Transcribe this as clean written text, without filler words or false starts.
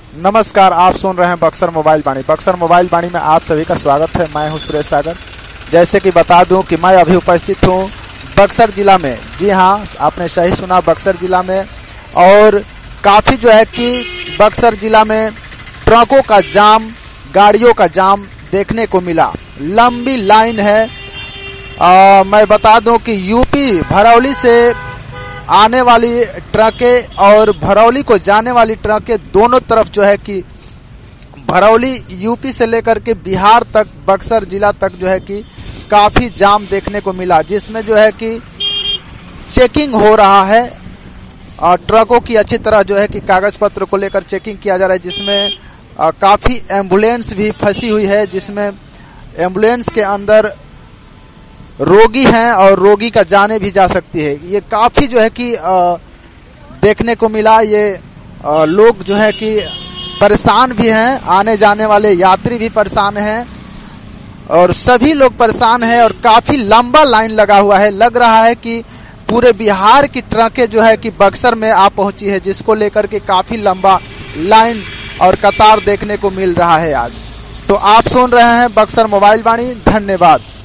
नमस्कार, आप सुन रहे हैं बक्सर मोबाइल वाणी। बक्सर मोबाइल वाणी में आप सभी का स्वागत है। मैं हूं सुरेश सागर। जैसे कि बता दूं कि मैं अभी उपस्थित हूं बक्सर जिला में। जी हां, आपने सही सुना, बक्सर जिला में। और काफी जो है कि बक्सर जिला में ट्रकों का जाम, गाड़ियों का जाम देखने को मिला। लंबी लाइन है। मैं बता दूं कि यूपी भरौली से आने वाली ट्रकें और भरौली को जाने वाली ट्रकें दोनों तरफ जो है कि भरौली यूपी से लेकर के बिहार तक, बक्सर जिला तक जो है कि काफी जाम देखने को मिला, जिसमें जो है कि चेकिंग हो रहा है और ट्रकों की अच्छी तरह जो है कि कागज पत्र को लेकर चेकिंग किया जा रहा है, जिसमें काफी एम्बुलेंस भी फंसी हुई है, जिसमें एम्बुलेंस के अंदर रोगी हैं और रोगी का जाने भी जा सकती है। ये काफी जो है कि देखने को मिला। ये लोग जो है कि परेशान भी हैं, आने जाने वाले यात्री भी परेशान हैं और सभी लोग परेशान हैं और काफी लंबा लाइन लगा हुआ है। लग रहा है कि पूरे बिहार की ट्रकें जो है कि बक्सर में आ पहुंची है, जिसको लेकर के काफी लंबा लाइन और कतार देखने को मिल रहा है आज। तो आप सुन रहे हैं बक्सर मोबाइल वाणी। धन्यवाद।